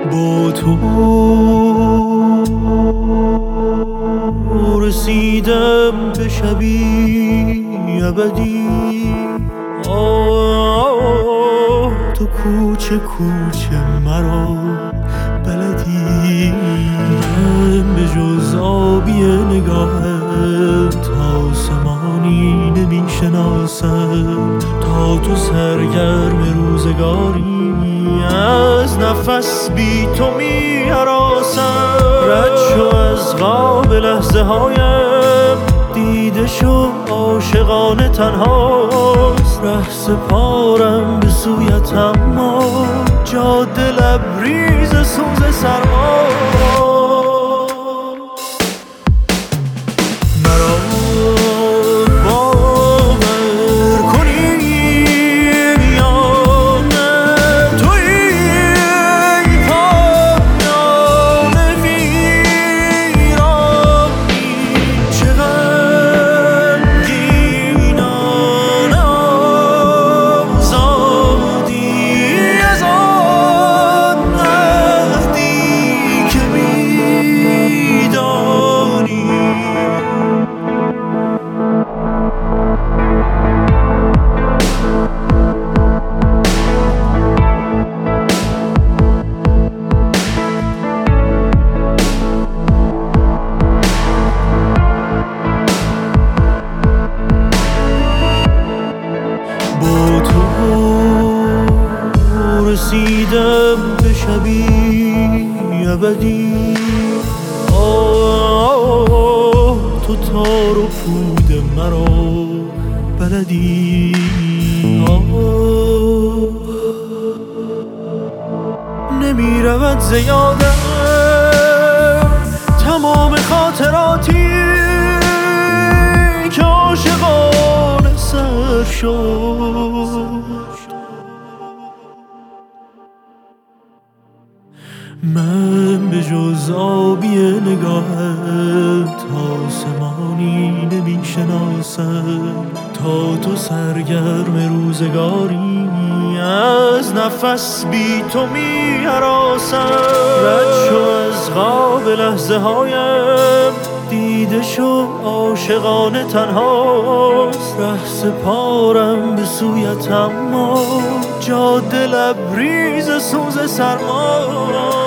با تو رسیدم به شبی ابدی. تو کوچه کوچه مرا بلدی. من به جز آبی نگاهت آسمانی نمی شناسم. تا تو سرگرم روزگاری از نفس بی تو می هراسم. رد شو از خواب لحظه هایم، دیده شو عاشقانه تنهاست. ره سپارم به سویت اما جاده لبریز سوز سرما. مرا باور کنی یا نه، تویی پایان ویرانی. چه غمگینان آزادی از آن عهدی که میدانی. با تو رسیدم به شبی ابدی. تو تار و پود مرا بلدی. نمی رود زیادم تمام خاطراتی که عاشقانه سر شد. من به جز آبی نگاهت آسمانی نمی شناسم. تا تو سرگرم روزگاری از نفس بی تو می هراسم. رد شو از خواب لحظه هایم، دیده شو عاشقانه تنهاست. ره سپارم به سویت اما جاده لبریز سوز سرما.